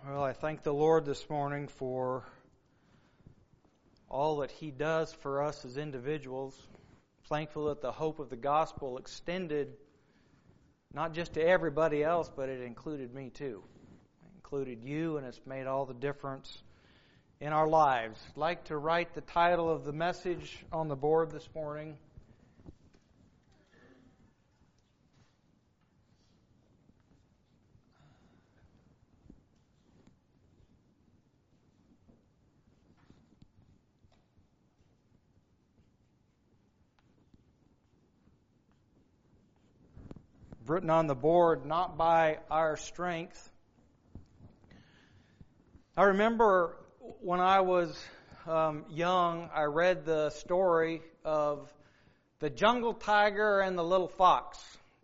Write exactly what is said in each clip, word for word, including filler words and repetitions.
Well, I thank the Lord this morning for all that He does for us as individuals. Thankful that the hope of the gospel extended not just to everybody else, but it included me too. It included you, and it's made all the difference in our lives. I'd like to write the title of the message on the board this morning. Written on the board, not by our strength. I remember when I was um, young, I read the story of the jungle tiger and the little fox.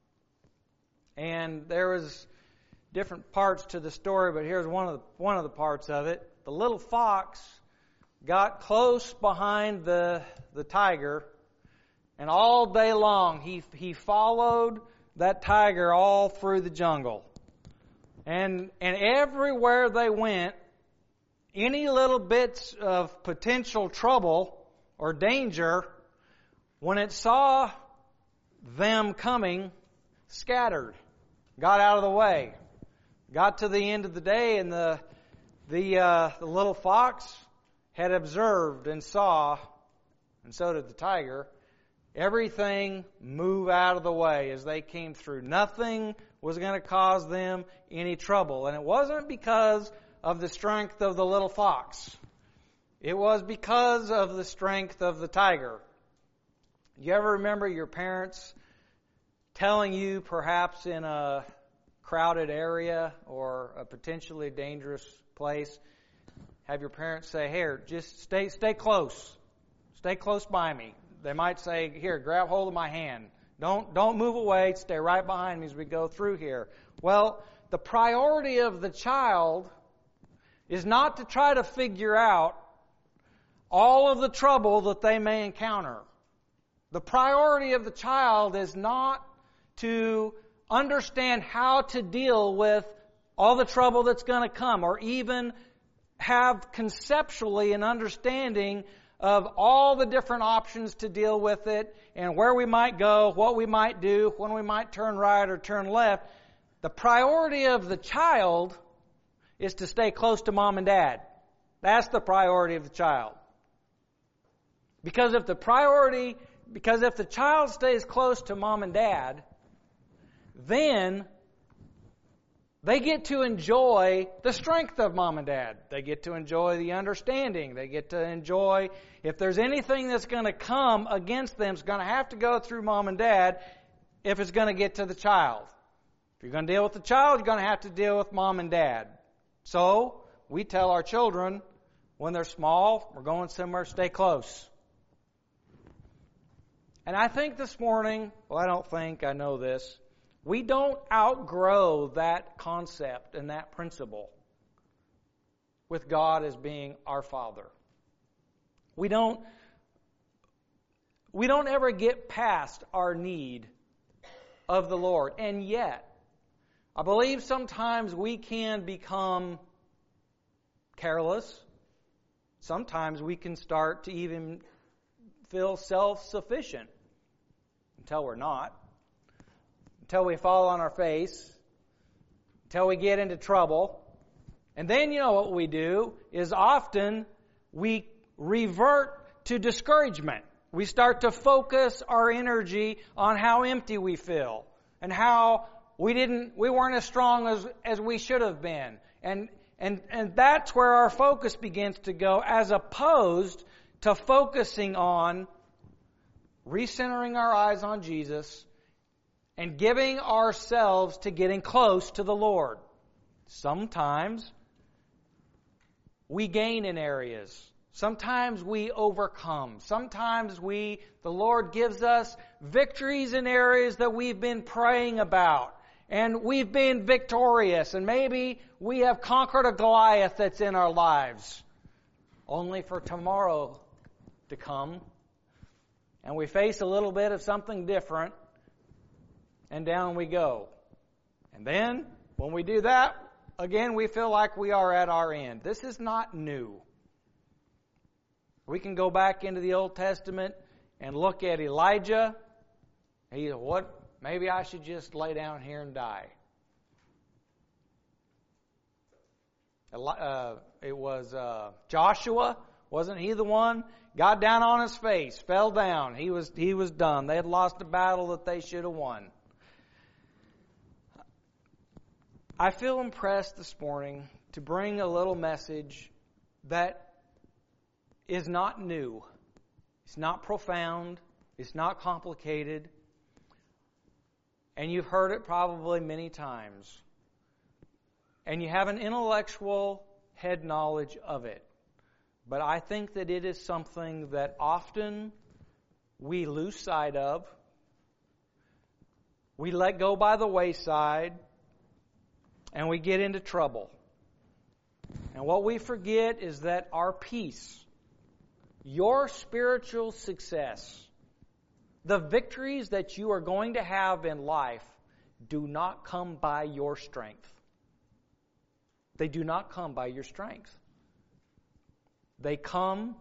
And there was different parts to the story, but here's one of the, one of the parts of it. The little fox got close behind the the tiger, and all day long he he followed that tiger all through the jungle. And and everywhere they went, any little bits of potential trouble or danger, when it saw them coming, scattered, got out of the way. Got to the end of the day, and the the, uh, the little fox had observed and saw, and so did the tiger, everything move out of the way as they came through. Nothing was going to cause them any trouble. And it wasn't because of the strength of the little fox. It was because of the strength of the tiger. You ever remember your parents telling you, perhaps in a crowded area or a potentially dangerous place, have your parents say, "Here, just stay stay close. Stay close by me." They might say, "Here, grab hold of my hand. Don't don't move away. Stay right behind me as we go through here." Well, the priority of the child is not to try to figure out all of the trouble that they may encounter. The priority of the child is not to understand how to deal with all the trouble that's going to come, or even have conceptually an understanding of all the different options to deal with it, and where we might go, what we might do, when we might turn right or turn left. The priority of the child is to stay close to mom and dad. That's the priority of the child. Because if the priority, because if the child stays close to mom and dad, then they get to enjoy the strength of mom and dad. They get to enjoy the understanding. They get to enjoy, if there's anything that's going to come against them, it's going to have to go through mom and dad if it's going to get to the child. If you're going to deal with the child, you're going to have to deal with mom and dad. So, we tell our children, when they're small, we're going somewhere, stay close. And I think this morning, well, I don't think, I know this, we don't outgrow that concept and that principle with God as being our Father. We don't, we don't ever get past our need of the Lord. And yet, I believe sometimes we can become careless. Sometimes we can start to even feel self-sufficient until we're not. Until we fall on our face, until we get into trouble. And then, you know what we do is often we revert to discouragement. We start to focus our energy on how empty we feel and how we didn't, we weren't as strong as, as we should have been. And, and, and that's where our focus begins to go, as opposed to focusing on recentering our eyes on Jesus and giving ourselves to getting close to the Lord. Sometimes we gain in areas. Sometimes we overcome. Sometimes we, the Lord gives us victories in areas that we've been praying about. And we've been victorious. And maybe we have conquered a Goliath that's in our lives. Only for tomorrow to come. And we face a little bit of something different. And down we go. And then, when we do that, again, we feel like we are at our end. This is not new. We can go back into the Old Testament and look at Elijah. He, what? Maybe I should just lay down here and die. Uh, it was uh, Joshua, wasn't he the one? Got down on his face, fell down. He was he was done. They had lost a battle that they should have won. I feel impressed this morning to bring a little message that is not new. It's not profound. It's not complicated. And you've heard it probably many times. And you have an intellectual head knowledge of it. But I think that it is something that often we lose sight of. We let go by the wayside. And we get into trouble. And what we forget is that our peace, your spiritual success, the victories that you are going to have in life do not come by your strength. They do not come by your strength. They come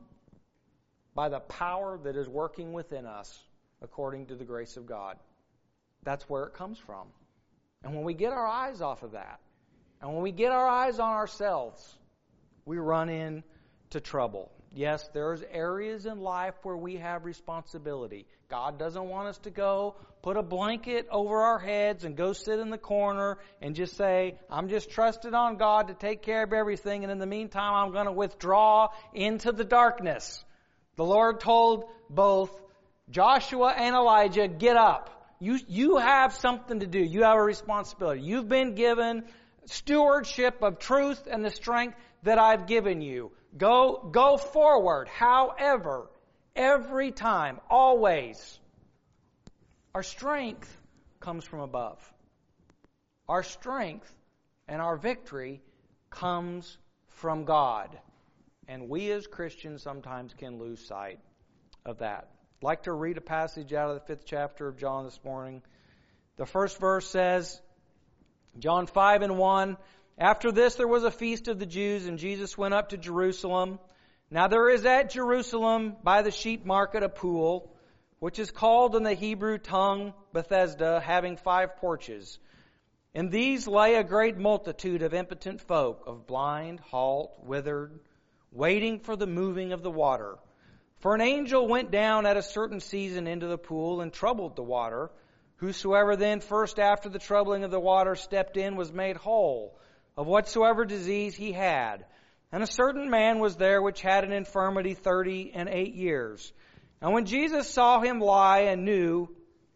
by the power that is working within us according to the grace of God. That's where it comes from. And when we get our eyes off of that, and when we get our eyes on ourselves, we run into trouble. Yes, there's areas in life where we have responsibility. God doesn't want us to go put a blanket over our heads and go sit in the corner and just say, I'm just trusted on God to take care of everything, and in the meantime I'm going to withdraw into the darkness. The Lord told both Joshua and Elijah, get up. You, you have something to do. You have a responsibility. You've been given stewardship of truth and the strength that I've given you. Go, go forward. However, every time, always, our strength comes from above. Our strength and our victory comes from God. And we as Christians sometimes can lose sight of that. I'd like to read a passage out of the fifth chapter of John this morning. The first verse says, John five and one, after this there was a feast of the Jews, and Jesus went up to Jerusalem. Now there is at Jerusalem by the sheep market a pool, which is called in the Hebrew tongue Bethesda, having five porches. In these lay a great multitude of impotent folk, of blind, halt, withered, waiting for the moving of the water. For an angel went down at a certain season into the pool and troubled the water. Whosoever then first after the troubling of the water stepped in was made whole of whatsoever disease he had. And a certain man was there which had an infirmity thirty and eight years. And when Jesus saw him lie and knew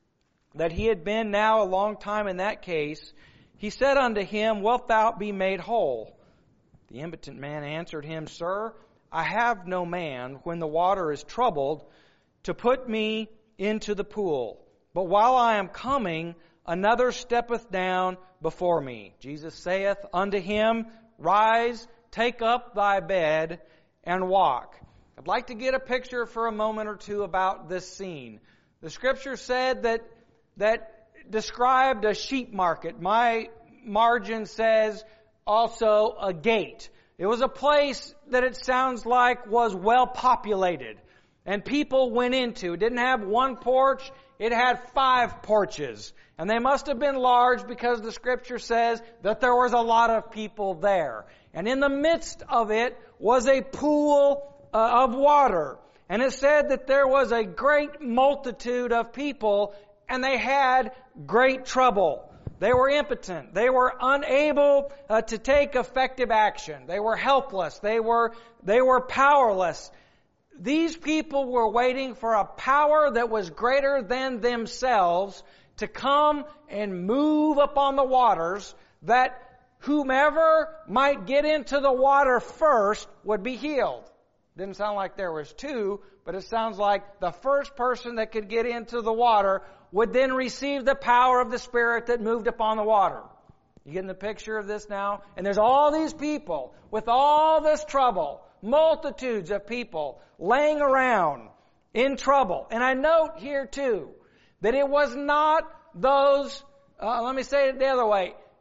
that he had been now a long time in that case, he said unto him, Wilt thou be made whole? The impotent man answered him, Sir, I have no man, when the water is troubled, to put me into the pool. But while I am coming, another steppeth down before me. Jesus saith unto him, Rise, take up thy bed, and walk. I'd like to get a picture for a moment or two about this scene. The Scripture said that that described a sheep market. My margin says also a gate. It was a place that it sounds like was well populated and people went into. It didn't have one porch, it had five porches. And they must have been large because the Scripture says that there was a lot of people there. And in the midst of it was a pool uh, of water. And it said that there was a great multitude of people and they had great trouble. They were impotent. They were unable uh, to take effective action. They were helpless. They were, they were powerless. These people were waiting for a power that was greater than themselves to come and move upon the waters, that whomever might get into the water first would be healed. Didn't sound like there was two, but it sounds like the first person that could get into the water would then receive the power of the Spirit that moved upon the water. You getting the picture of this now? And there's all these people with all this trouble, multitudes of people laying around in trouble. And I note here too that it was not those, uh, let me say it the other way,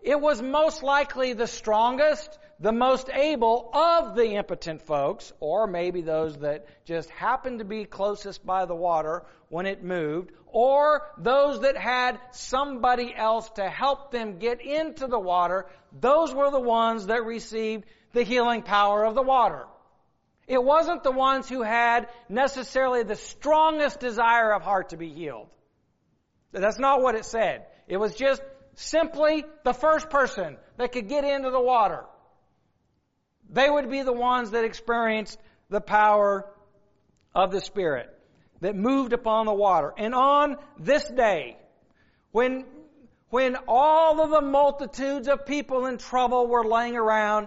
it was most likely the strongest, the most able of the impotent folks, or maybe those that just happened to be closest by the water when it moved, or those that had somebody else to help them get into the water. Those were the ones that received the healing power of the water. It wasn't the ones who had necessarily the strongest desire of heart to be healed. That's not what it said. It was just simply the first person that could get into the water. They would be the ones that experienced the power of the Spirit that moved upon the water. And on this day, when, when all of the multitudes of people in trouble were laying around,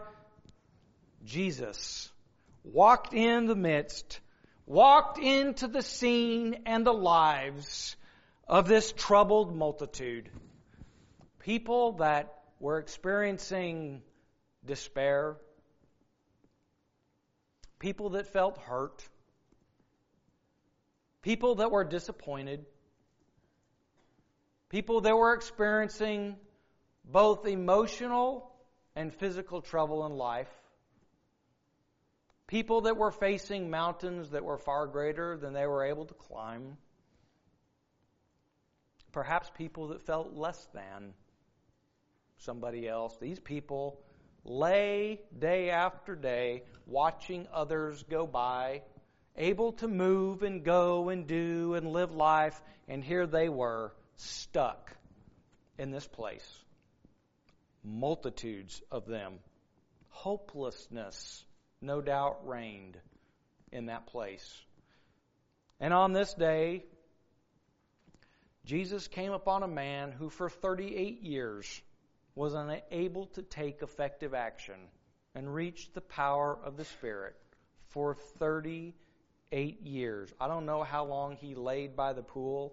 Jesus walked in the midst, walked into the scene and the lives of this troubled multitude. People that were experiencing despair, people that felt hurt, people that were disappointed, people that were experiencing both emotional and physical trouble in life, people that were facing mountains that were far greater than they were able to climb, perhaps people that felt less than somebody else. These people lay day after day watching others go by, able to move and go and do and live life, and here they were stuck in this place. Multitudes of them. Hopelessness, no doubt, reigned in that place. And on this day, Jesus came upon a man who for thirty-eight years was unable to take effective action and reach the power of the Spirit for thirty-eight years. I don't know how long he laid by the pool,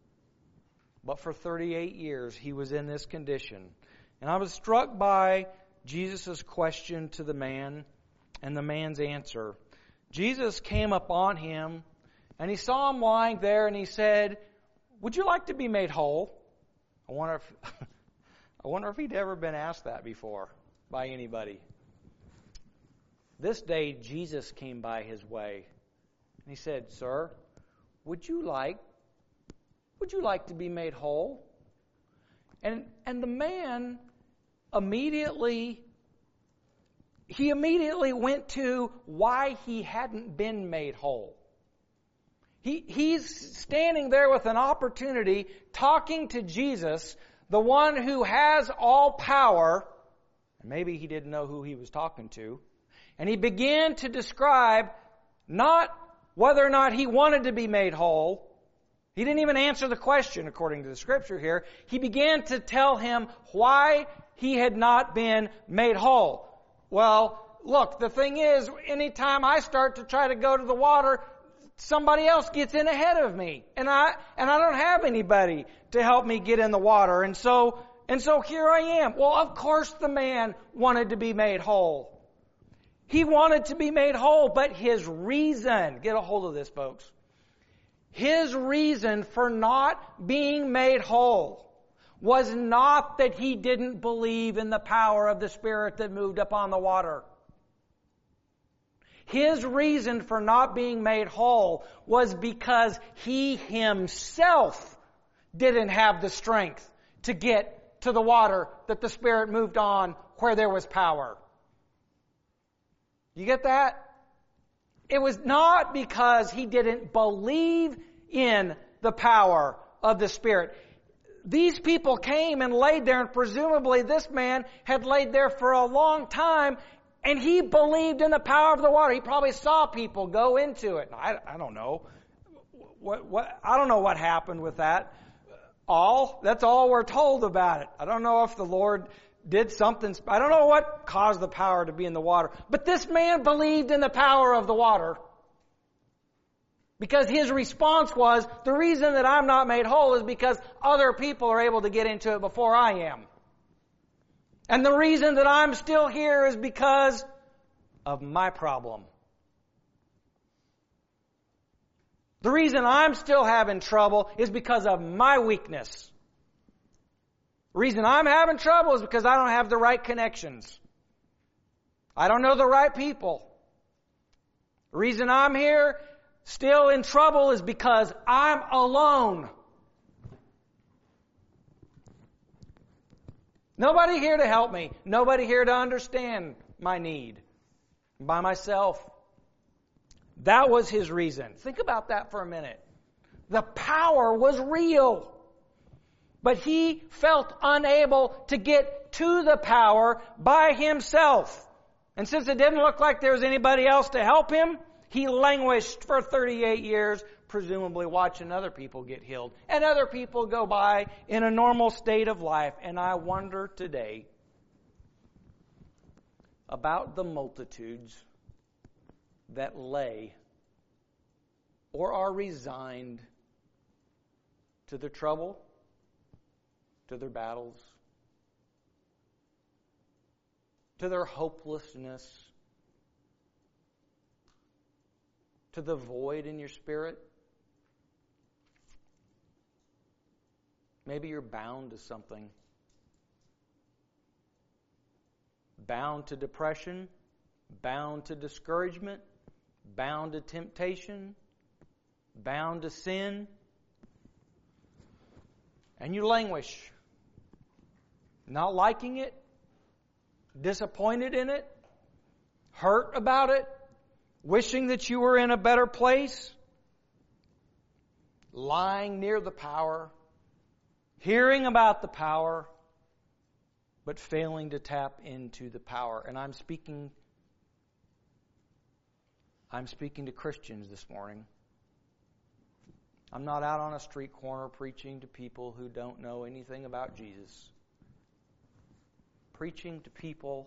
but for thirty-eight years he was in this condition. And I was struck by Jesus' question to the man and the man's answer. Jesus came upon him and he saw him lying there and he said, "Would you like to be made whole?" I wonder if I wonder if he'd ever been asked that before by anybody. This day, Jesus came by his way. And he said, "Sir, would you like, would you like to be made whole?" And, and the man immediately, he immediately went to why he hadn't been made whole. He, he's standing there with an opportunity, talking to Jesus, the one who has all power. And maybe he didn't know who he was talking to. And he began to describe not whether or not he wanted to be made whole. He didn't even answer the question according to the Scripture here. He began to tell him why he had not been made whole. Well, look, the thing is, anytime I start to try to go to the water, somebody else gets in ahead of me. And I and I don't have anybody to help me get in the water. And so and so here I am. Well, of course the man wanted to be made whole. He wanted to be made whole, but his reason, get a hold of this, folks. His reason for not being made whole was not that he didn't believe in the power of the Spirit that moved upon the water. His reason for not being made whole was because he himself didn't have the strength to get to the water that the Spirit moved on where there was power. You get that? It was not because he didn't believe in the power of the Spirit. These people came and laid there, and presumably this man had laid there for a long time, and he believed in the power of the water. He probably saw people go into it. I, I don't know. What, what, I don't know what happened with that. All, that's all we're told about it. I don't know if the Lord did something. I don't know what caused the power to be in the water. But this man believed in the power of the water. Because his response was, the reason that I'm not made whole is because other people are able to get into it before I am. And the reason that I'm still here is because of my problem. The reason I'm still having trouble is because of my weakness. The reason I'm having trouble is because I don't have the right connections. I don't know the right people. The reason I'm here still in trouble is because I'm alone. Nobody here to help me. Nobody here to understand my need. By myself. That was his reason. Think about that for a minute. The power was real. But he felt unable to get to the power by himself. And since it didn't look like there was anybody else to help him, he languished for thirty-eight years, presumably watching other people get healed and other people go by in a normal state of life. And I wonder today about the multitudes that lay or are resigned to their trouble, to their battles, to their hopelessness, to the void in your spirit. Maybe you're bound to something. Bound to depression, bound to discouragement, bound to temptation, bound to sin, and you languish, not liking it, disappointed in it, hurt about it, wishing that you were in a better place, lying near the power, hearing about the power, but failing to tap into the power. And I'm speaking, I'm speaking to Christians this morning. I'm not out on a street corner preaching to people who don't know anything about Jesus. Preaching to people,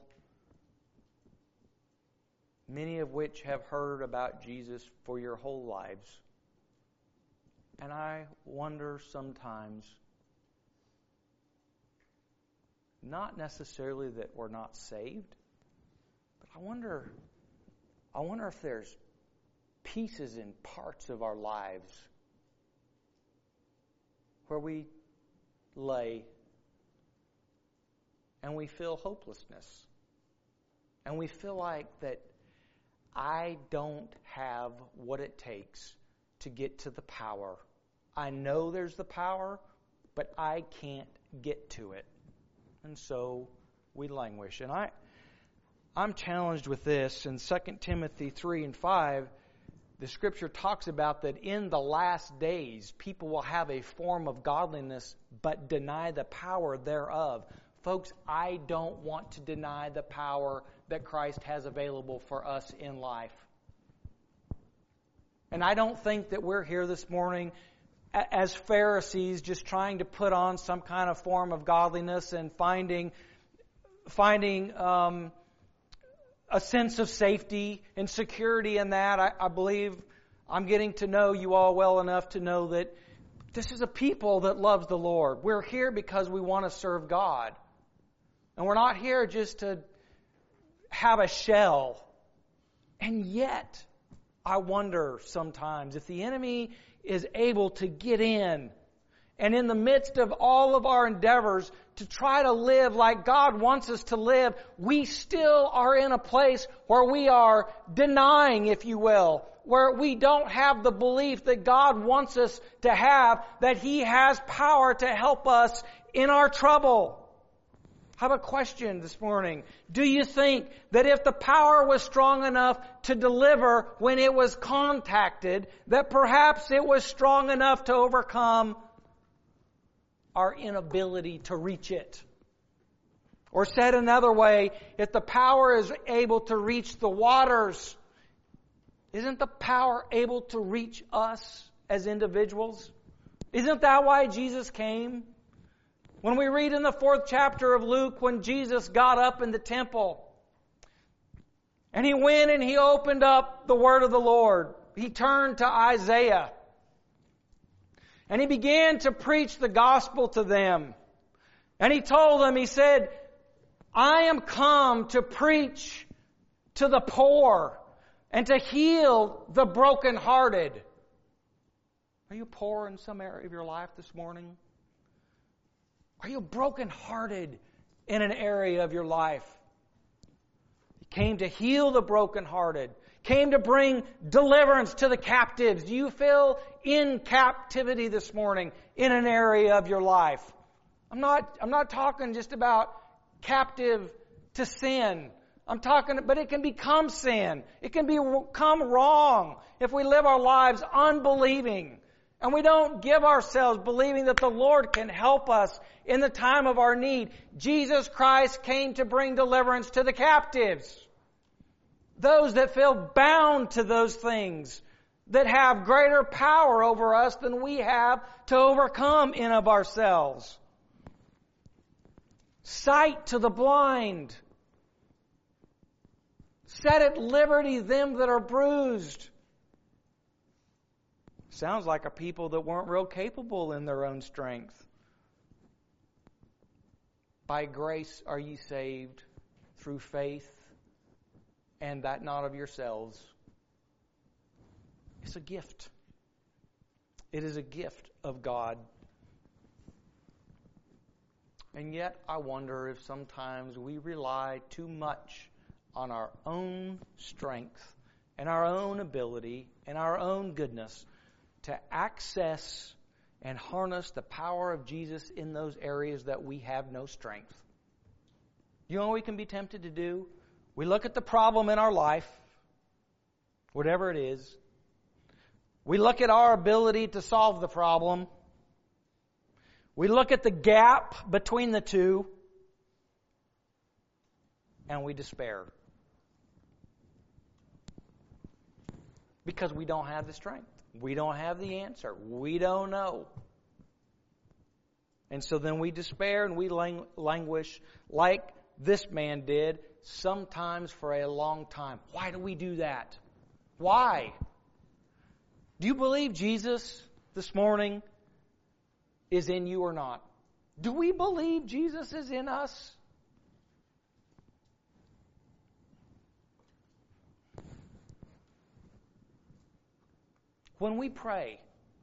many of which have heard about Jesus for your whole lives. And I wonder sometimes, not necessarily that we're not saved, but I wonder, I wonder if there's pieces and parts of our lives where we lay and we feel hopelessness. And we feel like that I don't have what it takes to get to the power. I know there's the power, but I can't get to it. And so we languish. And I, I'm challenged with this. In Second Timothy three and five, the Scripture talks about that in the last days, people will have a form of godliness, but deny the power thereof. Folks, I don't want to deny the power that Christ has available for us in life. And I don't think that we're here this morning as Pharisees just trying to put on some kind of form of godliness and finding finding um, a sense of safety and security in that. I, I believe I'm getting to know you all well enough to know that this is a people that loves the Lord. We're here because we want to serve God. And we're not here just to have a shell. And yet, I wonder sometimes if the enemy is able to get in and in the midst of all of our endeavors to try to live like God wants us to live, we still are in a place where we are denying, if you will, where we don't have the belief that God wants us to have, that He has power to help us in our trouble. I have a question this morning. Do you think that if the power was strong enough to deliver when it was contacted, that perhaps it was strong enough to overcome our inability to reach it? Or said another way, if the power is able to reach the waters, isn't the power able to reach us as individuals? Isn't that why Jesus came? When we read in the fourth chapter of Luke, when Jesus got up in the temple, and He went and He opened up the word of the Lord, He turned to Isaiah, and He began to preach the gospel to them. And He told them, He said, I am come to preach to the poor and to heal the brokenhearted. Are you poor in some area of your life this morning? Are you brokenhearted in an area of your life? He came to heal the brokenhearted. Came to bring deliverance to the captives. Do you feel in captivity this morning in an area of your life? I'm not, I'm not talking just about captive to sin. I'm talking, but it can become sin. It can become wrong if we live our lives unbelieving. And we don't give ourselves believing that the Lord can help us in the time of our need. Jesus Christ came to bring deliverance to the captives. Those that feel bound to those things that have greater power over us than we have to overcome in of ourselves. Sight to the blind. Set at liberty them that are bruised. Sounds like a people that weren't real capable in their own strength. By grace are ye saved through faith, and that not of yourselves. It's a gift. It is a gift of God. And yet I wonder if sometimes we rely too much on our own strength and our own ability and our own goodness to access and harness the power of Jesus in those areas that we have no strength. You know what we can be tempted to do? We look at the problem in our life, whatever it is. We look at our ability to solve the problem. We look at the gap between the two, and we despair. Because we don't have the strength. We don't have the answer. We don't know. And so then we despair and we lang- languish like this man did, sometimes for a long time. Why do we do that? Why? Do you believe Jesus this morning is in you or not? Do we believe Jesus is in us? When we pray,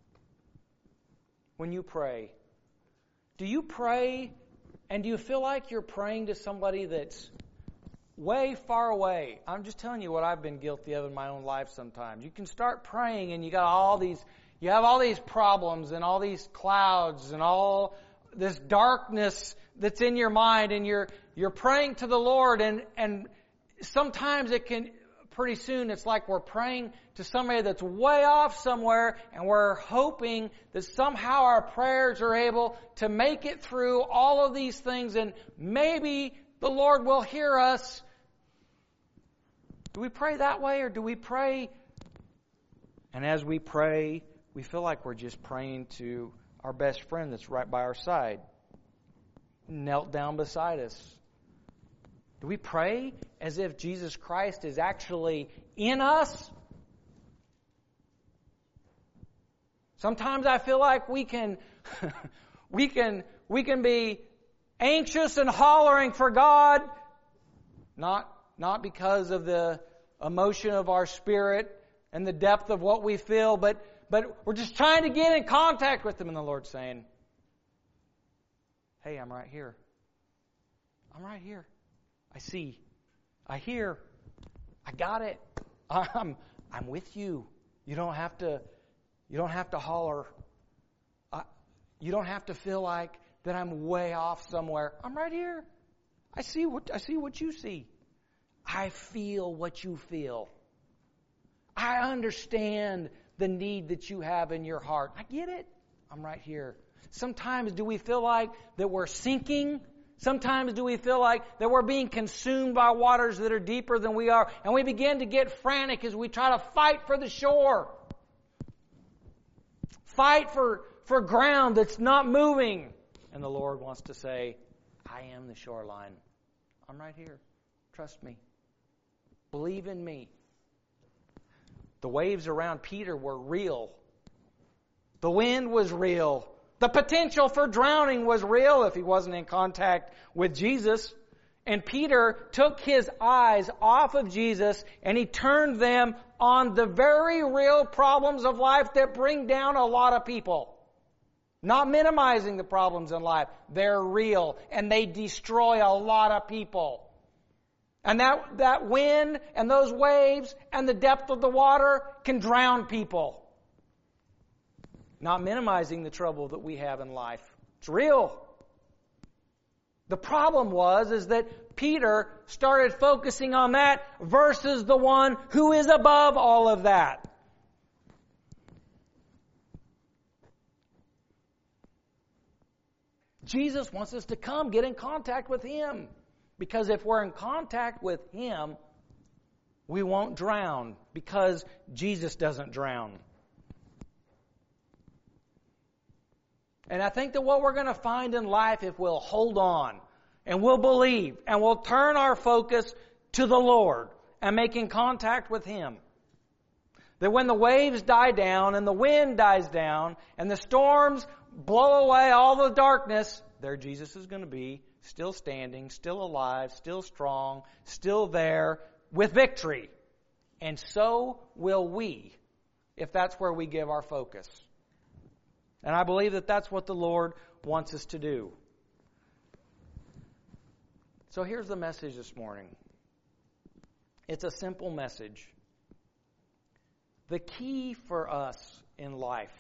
when you pray, do you pray and do you feel like you're praying to somebody that's way far away? I'm just telling you what I've been guilty of in my own life sometimes. You can start praying and you got all these, you have all these problems and all these clouds and all this darkness that's in your mind, and you're you're praying to the Lord, and and sometimes it can, pretty soon it's like we're praying to somebody that's way off somewhere, and we're hoping that somehow our prayers are able to make it through all of these things, and maybe the Lord will hear us. Do we pray that way, or do we pray, and as we pray, we feel like we're just praying to our best friend that's right by our side, knelt down beside us? Do we pray as if Jesus Christ is actually in us? Sometimes I feel like we can, we can, we can be anxious and hollering for God, not, not because of the emotion of our spirit and the depth of what we feel, but, but we're just trying to get in contact with Him, and the Lord's saying, hey, I'm right here. I'm right here. I see. I hear. I got it. I'm, I'm with you. You don't have to, you don't have to holler. I, you don't have to feel like that I'm way off somewhere. I'm right here. I see what, I see what you see. I feel what you feel. I understand the need that you have in your heart. I get it. I'm right here. Sometimes do we feel like that we're sinking? Sometimes do we feel like that we're being consumed by waters that are deeper than we are, and we begin to get frantic as we try to fight for the shore. Fight for, for ground that's not moving. And the Lord wants to say, I am the shoreline. I'm right here. Trust me. Believe in me. The waves around Peter were real. The wind was real. The potential for drowning was real if he wasn't in contact with Jesus. And Peter took his eyes off of Jesus and he turned them on the very real problems of life that bring down a lot of people. Not minimizing the problems in life. They're real, and they destroy a lot of people. And that, that wind and those waves and the depth of the water can drown people. Not minimizing the trouble that we have in life. It's real. The problem was is that Peter started focusing on that versus the one who is above all of that. Jesus wants us to come get in contact with Him. Because if we're in contact with Him, we won't drown. Because Jesus doesn't drown. And I think that what we're going to find in life, if we'll hold on and we'll believe and we'll turn our focus to the Lord and making contact with Him, that when the waves die down and the wind dies down and the storms blow away all the darkness, there Jesus is going to be, still standing, still alive, still strong, still there with victory. And so will we, if that's where we give our focus. And I believe that that's what the Lord wants us to do. So here's the message this morning. It's a simple message. The key for us in life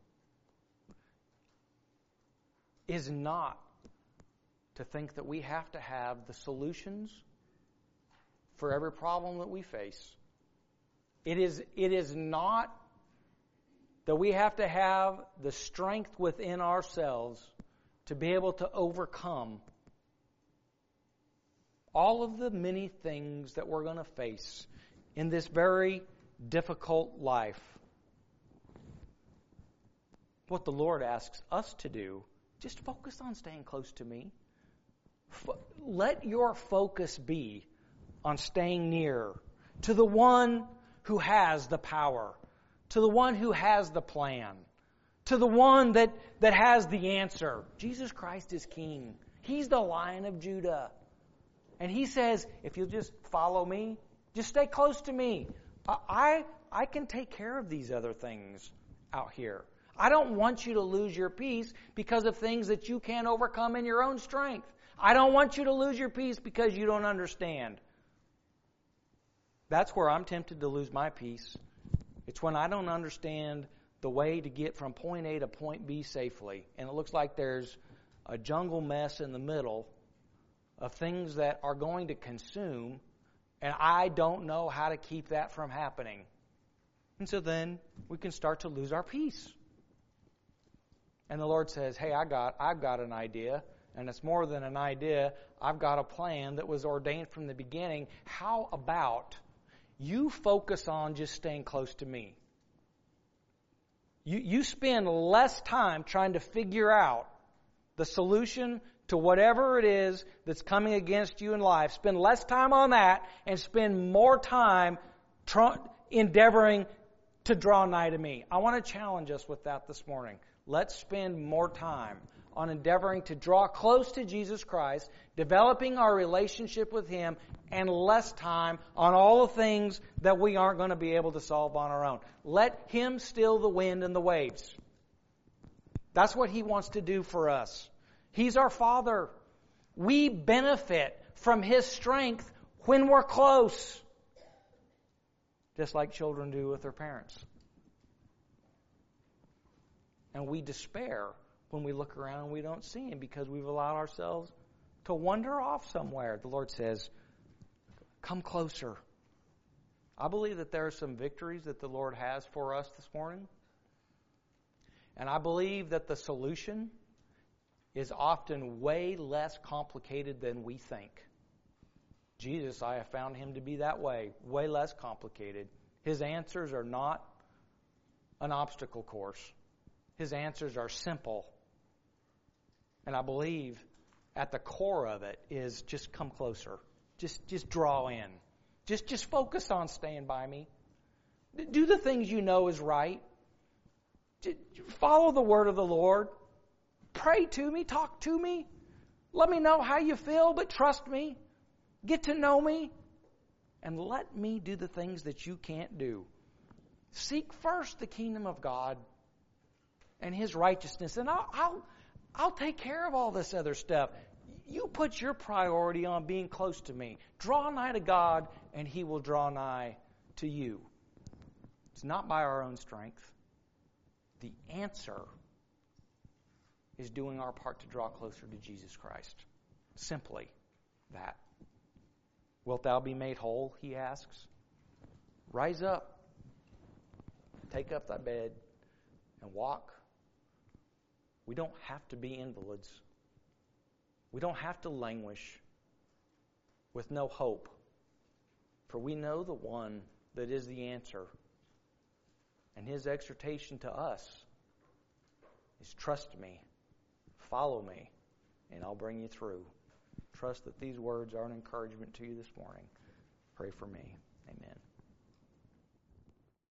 is not to think that we have to have the solutions for every problem that we face. It is, it is not that we have to have the strength within ourselves to be able to overcome all of the many things that we're going to face in this very difficult life. What the Lord asks us to do, just focus on staying close to me. F- let your focus be on staying near to the one who has the power, to the one who has the plan, to the one that, that has the answer. Jesus Christ is King. He's the Lion of Judah. And He says, if you'll just follow me, just stay close to me. I, I can take care of these other things out here. I don't want you to lose your peace because of things that you can't overcome in your own strength. I don't want you to lose your peace because you don't understand. That's where I'm tempted to lose my peace. It's when I don't understand the way to get from point A to point B safely. And it looks like there's a jungle mess in the middle of things that are going to consume, and I don't know how to keep that from happening. And so then we can start to lose our peace. And the Lord says, hey, I got, I've got an idea, and it's more than an idea. I've got a plan that was ordained from the beginning. How about you focus on just staying close to me? You, you spend less time trying to figure out the solution to whatever it is that's coming against you in life. Spend less time on that and spend more time tr- endeavoring to draw nigh to me. I want to challenge us with that this morning. Let's spend more time on endeavoring to draw close to Jesus Christ, developing our relationship with Him, and less time on all the things that we aren't going to be able to solve on our own. Let Him still the wind and the waves. That's what He wants to do for us. He's our Father. We benefit from His strength when we're close, just like children do with their parents. And we despair when we look around and we don't see Him because we've allowed ourselves to wander off somewhere. The Lord says, come closer. I believe that there are some victories that the Lord has for us this morning. And I believe that the solution is often way less complicated than we think. Jesus, I have found Him to be that way, way less complicated. His answers are not an obstacle course. His answers are simple. And I believe at the core of it is just come closer. Just, just draw in. Just, just focus on staying by me. Do the things you know is right. Follow the word of the Lord. Pray to me. Talk to me. Let me know how you feel, but trust me. Get to know me. And let me do the things that you can't do. Seek first the kingdom of God. and His righteousness, and I'll, I'll, I'll take care of all this other stuff. You put your priority on being close to me. Draw nigh to God, and He will draw nigh to you. It's not by our own strength. The answer is doing our part to draw closer to Jesus Christ. Simply that. Wilt thou be made whole, He asks. Rise up, take up thy bed, and walk. We don't have to be invalids. We don't have to languish with no hope, for we know the one that is the answer. And His exhortation to us is trust me, follow me, and I'll bring you through. Trust that these words are an encouragement to you this morning. Pray for me. Amen.